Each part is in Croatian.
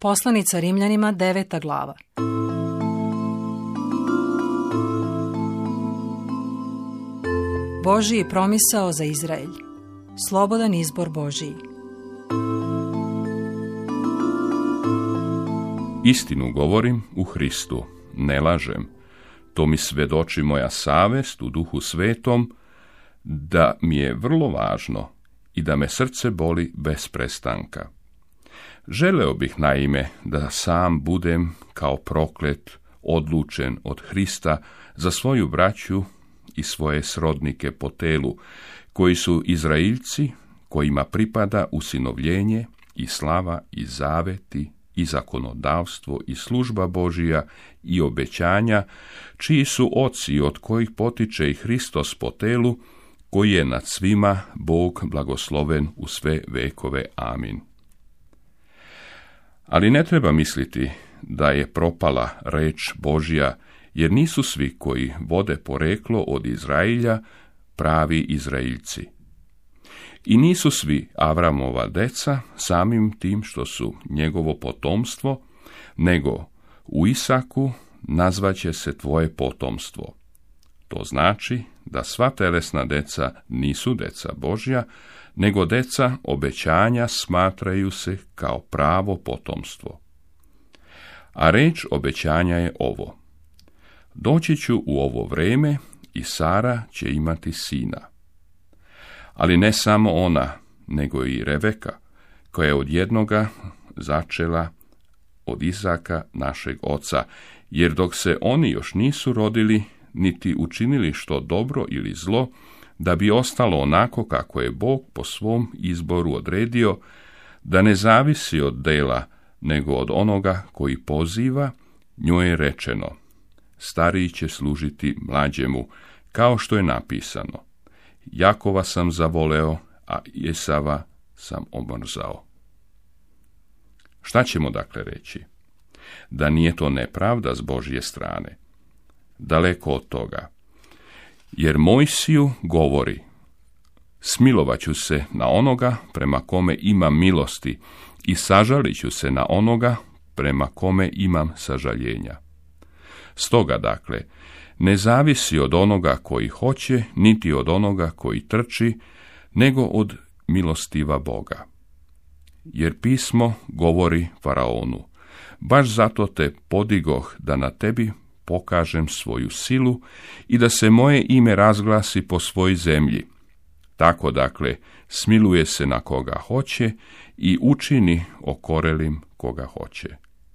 Poslanica Rimljanima, 9. glava. Božji promisao za Izraelj. Slobodan izbor Božiji. Istinu govorim u Hristu, ne lažem. To mi svedoči moja savest u Duhu Svetom, da mi je vrlo važno i da me srce boli bez prestanka. Želeo bih naime da sam budem kao proklet, odlučen od Hrista za svoju braću i svoje srodnike po telu, koji su Izraeljci, kojima pripada usinovljenje i slava i zaveti i zakonodavstvo i služba Božija i obećanja, čiji su oci od kojih potiče i Hristos po telu, koji je nad svima Bog blagosloven u sve vekove. Amin. Ali ne treba misliti da je propala reč Božja, jer nisu svi koji vode poreklo od Izraelja pravi Izraeljci. I nisu svi Avramova deca samim tim što su njegovo potomstvo, nego u Isaku nazvaće se tvoje potomstvo. To znači da sva telesna deca nisu deca Božja, nego deca obećanja smatraju se kao pravo potomstvo. A reč obećanja je ovo: doći ću u ovo vreme i Sara će imati sina. Ali ne samo ona, nego i Reveka, koja je od jednoga začela od Izaka našeg oca, jer dok se oni još nisu rodili, niti učinili što dobro ili zlo, da bi ostalo onako kako je Bog po svom izboru odredio, da ne zavisi od dela, nego od onoga koji poziva, njoj je rečeno: stariji će služiti mlađemu, kao što je napisano: Jakova sam zavoleo, a Esava sam omrzao. Šta ćemo dakle reći? Da nije to nepravda s Božje strane? Daleko od toga. Jer Mojsiju govori: smilovat ću se na onoga prema kome imam milosti i sažalit ću se na onoga prema kome imam sažaljenja. Stoga dakle, ne zavisi od onoga koji hoće, niti od onoga koji trči, nego od milostiva Boga. Jer pismo govori Faraonu: baš zato te podigoh da na tebi pokažem svoju silu i da se moje ime razglasi po svoj zemlji. Tako dakle, smiluje se na koga hoće i učini okorelim koga hoće.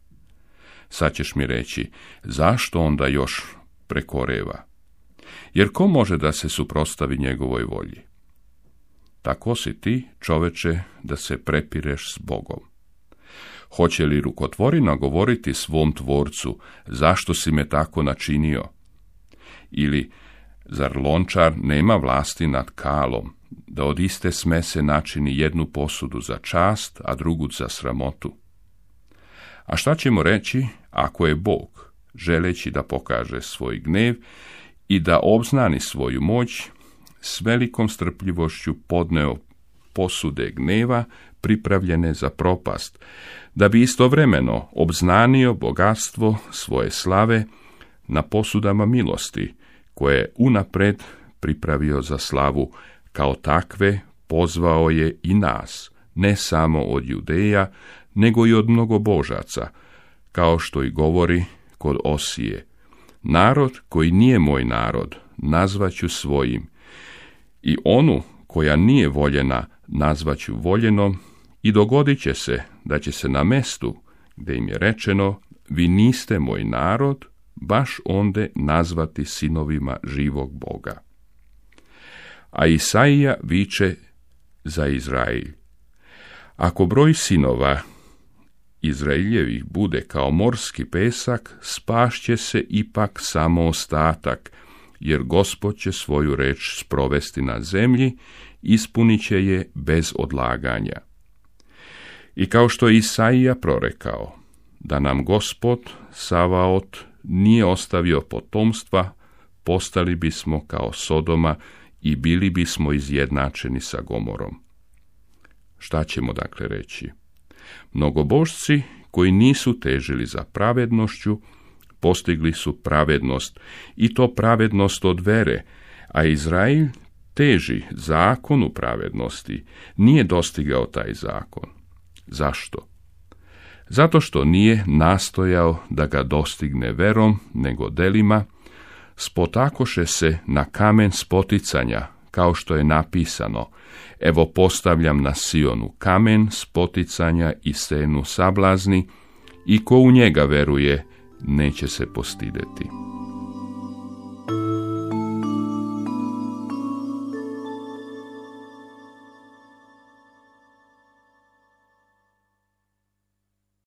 Sad ćeš mi reći, zašto onda još prekoreva? Jer ko može da se suprotstavi njegovoj volji? Tako si ti, čoveče, da se prepireš s Bogom. Hoće li rukotvorina govoriti svom tvorcu: zašto si me tako načinio? Ili, zar lončar nema vlasti nad kalom, da od iste smese načini jednu posudu za čast, a drugu za sramotu? A šta ćemo reći ako je Bog, želeći da pokaže svoj gnev i da obznani svoju moć, s velikom strpljivošću podneo posude gneva pripravljene za propast, da bi istovremeno obznanio bogatstvo svoje slave na posudama milosti, koje je unapred pripravio za slavu, kao takve pozvao je i nas, ne samo od Judeja, nego i od mnogobožaca, kao što i govori kod Osije: narod koji nije moj narod, nazvaću svojim, i onu koja nije voljena, nazvaću voljenom, i dogodit će se da će se na mestu gdje im je rečeno: vi niste moj narod, baš onde nazvati sinovima živog Boga. A Isaija viče za Izrael: ako broj sinova Izraeljevih bude kao morski pesak, spašće se ipak samo ostatak, jer Gospod će svoju reč sprovesti na zemlji, ispunit će je bez odlaganja. I kao što je Isaija prorekao, da nam Gospod Savaot nije ostavio potomstva, postali bismo kao Sodoma i bili bismo izjednačeni sa Gomorom. Šta ćemo dakle reći? Mnogobožci koji nisu težili za pravednošću, postigli su pravednost, i to pravednost od vere, a Izrael teži zakonu pravednosti, nije dostigao taj zakon. Zašto? Zato što nije nastojao da ga dostigne verom, nego delima, spotakoše se na kamen spoticanja, kao što je napisano: evo postavljam na Sionu kamen spoticanja i stenu sablazni, i ko u njega veruje, neće se postideti.